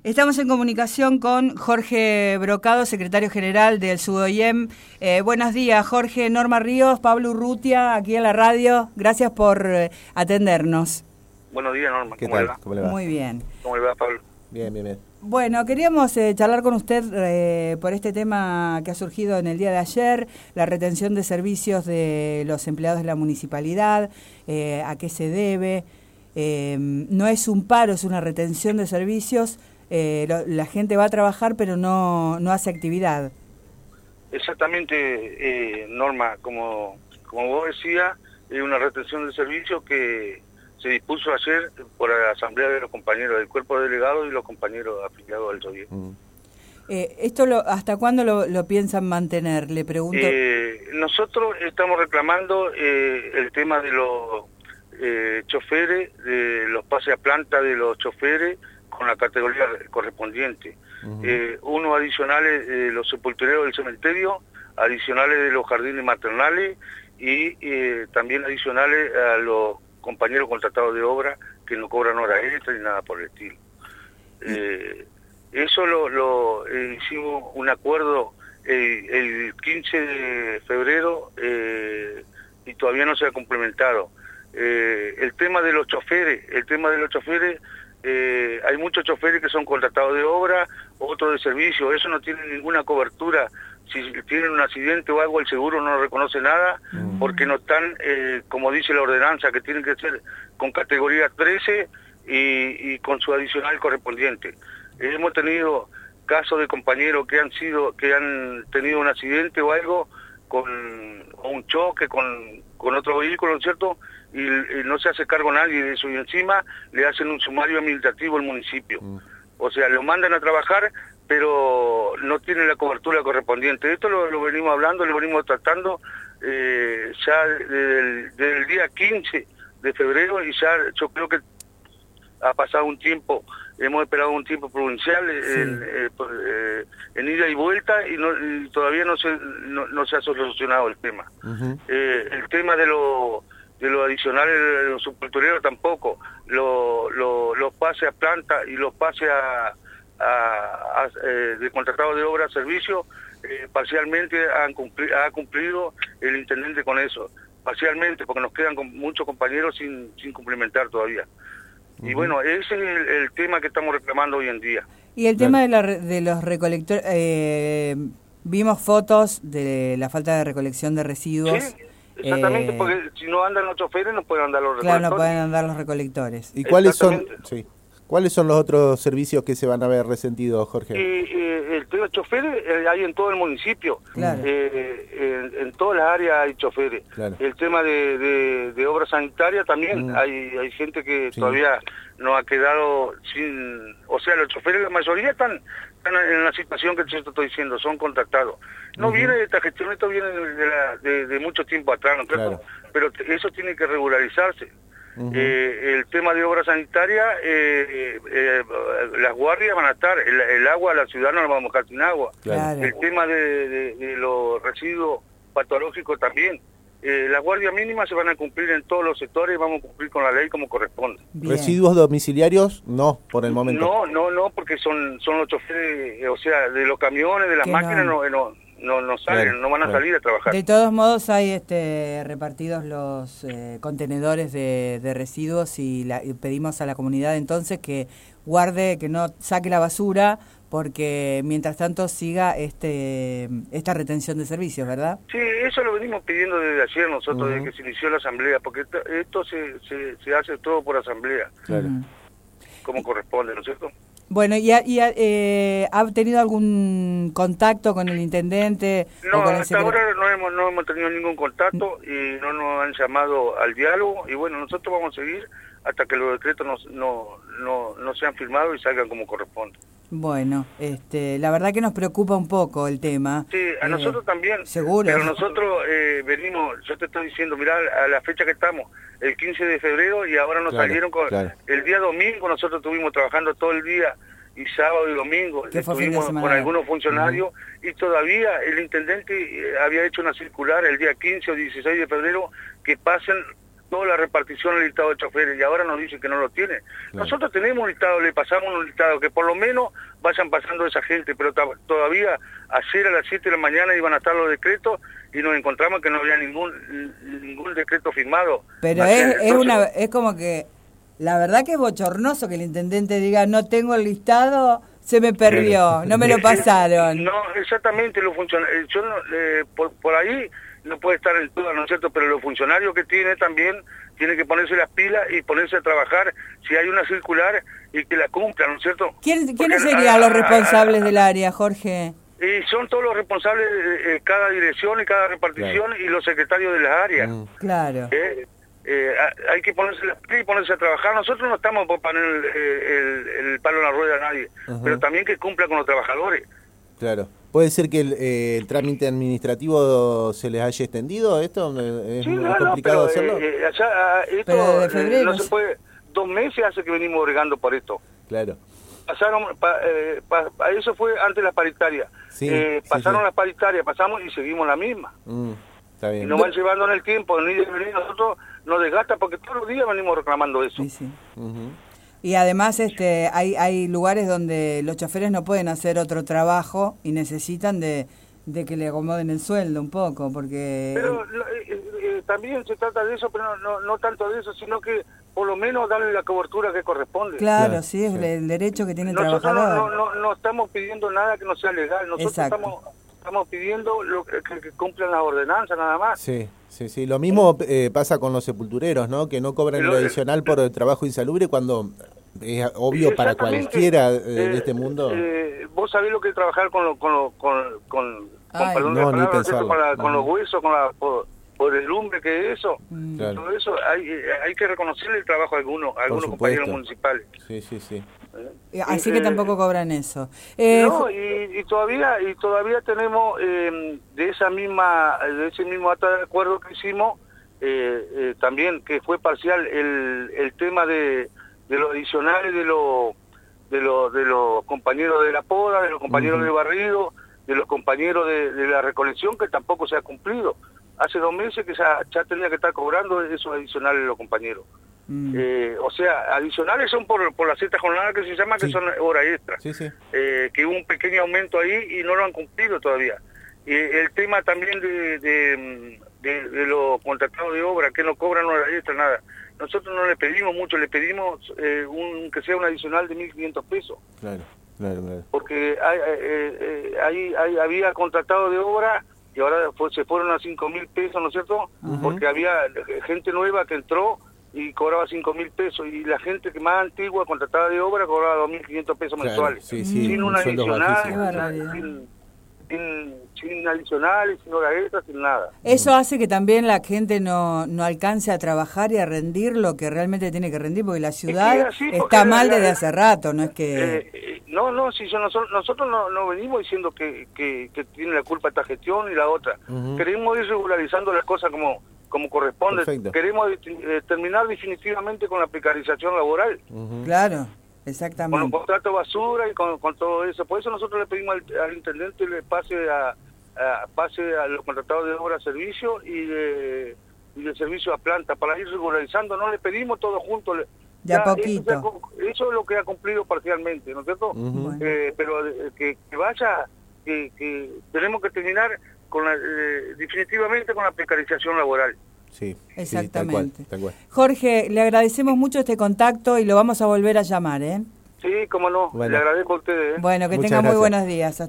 Estamos en comunicación con Jorge Brocado, secretario general del SUDOIEM. Buenos días, Jorge. Norma Ríos, Pablo Urrutia, aquí en la radio. Gracias por atendernos. Buenos días, Norma. ¿Qué tal? ¿Cómo le va? Muy bien. ¿Cómo le va, Pablo? Bien. Bueno, queríamos charlar con usted por este tema que ha surgido en el día de ayer, la retención de servicios de los empleados de la municipalidad, a qué se debe. No es un paro, es una retención de servicios. La gente va a trabajar pero no hace actividad. Exactamente, Norma, como vos decías, es una retención de servicios que se dispuso ayer por la asamblea de los compañeros del cuerpo delegado y los compañeros afiliados del SUDOIEM. ¿Esto ¿hasta cuándo lo piensan mantener? Le pregunto. Nosotros estamos reclamando el tema de los choferes, de los pases a planta de los choferes con la categoría correspondiente. Unos adicionales de los sepultureros del cementerio, adicionales de los jardines maternales y también adicionales a los compañeros contratados de obra que no cobran horas extras ni nada por el estilo. Eso lo hicimos un acuerdo el 15 de febrero y todavía no se ha complementado. El tema de los choferes, hay muchos choferes que son contratados de obra, otros de servicio, eso no tiene ninguna cobertura. Si tienen un accidente o algo, el seguro no reconoce nada, porque no están, como dice la ordenanza, que tienen que ser con categoría 13 y con su adicional correspondiente. Hemos tenido casos de compañeros que han tenido un accidente o algo, o un choque con otro vehículo, ¿no es cierto?, y no se hace cargo nadie de eso, y encima le hacen un sumario administrativo al municipio. O sea, lo mandan a trabajar, pero no tienen la cobertura correspondiente. Esto lo venimos hablando, lo venimos tratando ya desde el día 15 de febrero, y ya yo creo que ha pasado un tiempo, hemos esperado un tiempo provincial en ida y vuelta, y todavía no se ha solucionado el tema. El tema de los adicionales de los sepultureros tampoco, los pases a planta y los pases de contratados de obra a servicio, parcialmente ha cumplido el intendente con eso, parcialmente, porque nos quedan muchos compañeros sin cumplimentar todavía. Y bueno, ese es el tema que estamos reclamando hoy en día. Y el tema de los recolectores, vimos fotos de la falta de recolección de residuos. Sí, exactamente, porque si no andan los choferes no pueden andar los recolectores. Claro, no pueden andar los recolectores. ¿Y cuáles son los otros servicios que se van a ver resentidos, Jorge? El tema de choferes hay en todo el municipio. Claro. En todas las áreas hay choferes. Claro. El tema de obra sanitaria también. Hay gente que todavía no ha quedado sin... O sea, los choferes, la mayoría están en la situación que yo te estoy diciendo, son contratados. No viene de esta gestión, esto viene de mucho tiempo atrás, ¿no? Claro. Pero eso tiene que regularizarse. El tema de obra sanitaria, las guardias van a estar, el agua a la ciudad no la vamos a dejar sin agua. Claro. El tema de los residuos patológicos también. Las guardias mínimas se van a cumplir en todos los sectores y vamos a cumplir con la ley como corresponde. Bien. ¿Residuos domiciliarios? No, por el momento. No, porque son los choferes, o sea, de los camiones, de las máquinas, no salen, no van a salir a trabajar. De todos modos hay repartidos los contenedores de residuos y pedimos a la comunidad entonces que guarde, que no saque la basura, porque mientras tanto siga esta retención de servicios, ¿verdad? Sí, eso lo venimos pidiendo desde ayer nosotros, desde que se inició la asamblea, porque esto se hace todo por asamblea, como corresponde, ¿no es cierto? Bueno, ¿y ha tenido algún contacto con el intendente? No, hasta ahora no hemos tenido ningún contacto y no nos han llamado al diálogo, y bueno, nosotros vamos a seguir hasta que los decretos no sean firmados y salgan como corresponde. Bueno, la verdad que nos preocupa un poco el tema. Sí, a nosotros también. Seguro. Pero nosotros venimos, yo te estoy diciendo, mirá, a la fecha que estamos, el 15 de febrero, y ahora nos salieron con... Claro. El día domingo nosotros estuvimos trabajando todo el día, y sábado y domingo estuvimos con algunos funcionarios, y todavía el intendente había hecho una circular el día 15 o 16 de febrero que pasen toda la repartición del listado de choferes y ahora nos dicen que no lo tiene. Claro. Nosotros tenemos un listado, le pasamos un listado, que por lo menos vayan pasando esa gente, pero todavía ayer a las 7 de la mañana iban a estar los decretos y nos encontramos que no había ningún decreto firmado. Pero es como que, la verdad que es bochornoso que el intendente diga, no tengo el listado, se me perdió, no me lo pasaron. No, exactamente, yo por ahí no puede estar en duda, ¿no es cierto? Pero los funcionarios que tiene también tienen que ponerse las pilas y ponerse a trabajar si hay una circular y que la cumplan, ¿no es cierto? ¿Quiénes serían los responsables del área, Jorge? Y son todos los responsables de cada dirección y cada repartición, claro, y los secretarios de las áreas. Claro. Hay que ponerse las pilas y ponerse a trabajar. Nosotros no estamos por poner el palo en la rueda a nadie, pero también que cumpla con los trabajadores. Claro. ¿Puede ser que el trámite administrativo se les haya extendido? ¿Esto es complicado hacerlo? Pero de febrero, no se puede. 2 meses hace que venimos bregando por esto. Claro. Pasaron, eso fue antes de las paritarias. Sí, pasaron sí. las paritarias, pasamos y seguimos la misma. Está bien. Y nos van llevando en el tiempo, nosotros nos desgasta porque todos los días venimos reclamando eso. Sí, sí. Y además hay lugares donde los choferes no pueden hacer otro trabajo y necesitan de que le acomoden el sueldo un poco, porque... Pero también se trata de eso, pero no tanto de eso, sino que por lo menos darle la cobertura que corresponde. Claro, sí, es el derecho que tiene el trabajador. No estamos pidiendo nada que no sea legal, nosotros estamos pidiendo que cumplan las ordenanzas nada más. Sí. Lo mismo pasa con los sepultureros, ¿no? Que no cobran el adicional por el trabajo insalubre cuando es obvio para cualquiera de este mundo. Vos sabés lo que es trabajar con los huesos, por el lumbre que es eso. Claro. Todo eso hay que reconocerle el trabajo a algunos compañeros municipales. Sí. Así que tampoco cobran eso. No, y todavía tenemos de ese mismo acta de acuerdo que hicimos también, que fue parcial, el tema de los adicionales de los compañeros de la poda, de los compañeros de barrido, de los compañeros de la recolección, que tampoco se ha cumplido. Hace 2 meses que ya tenía que estar cobrando esos adicionales de los compañeros. O sea, adicionales son por la cierta jornada que se llama, que son horas extras. Que hubo un pequeño aumento ahí y no lo han cumplido todavía. Y el tema también de los contratados de obra, que no cobran horas extras, nada. Nosotros no le pedimos mucho, le pedimos que sea un adicional de 1.500 pesos. Claro. Porque había contratado de obra y ahora se fueron a 5.000 pesos, ¿no es cierto? Porque había gente nueva que entró y cobraba 5.000 pesos, y la gente que más antigua, contratada de obra, cobraba 2.500 pesos mensuales. Sin un adicional, sin adicionales, sin horas extras, sin nada. Eso hace que también la gente no alcance a trabajar y a rendir lo que realmente tiene que rendir, porque la ciudad está mal desde hace rato, no es que... nosotros no venimos diciendo que tiene la culpa esta gestión y la otra. Queremos ir regularizando las cosas como corresponde. Perfecto. Queremos terminar definitivamente con la precarización laboral. Claro, exactamente. Con los contratos basura y con todo eso. Por eso nosotros le pedimos al intendente le pase a los contratados de obra a servicio y de servicio a planta para ir regularizando. No le pedimos todo junto. De a poquito. Eso es lo que ha cumplido parcialmente, ¿no es cierto? Pero que vaya, que tenemos que terminar definitivamente con la precarización laboral. Sí, exactamente. Tal cual. Jorge, le agradecemos mucho este contacto y lo vamos a volver a llamar, ¿eh? Sí, cómo no. Bueno. Le agradezco a ustedes. Bueno, que tenga muy buenos días.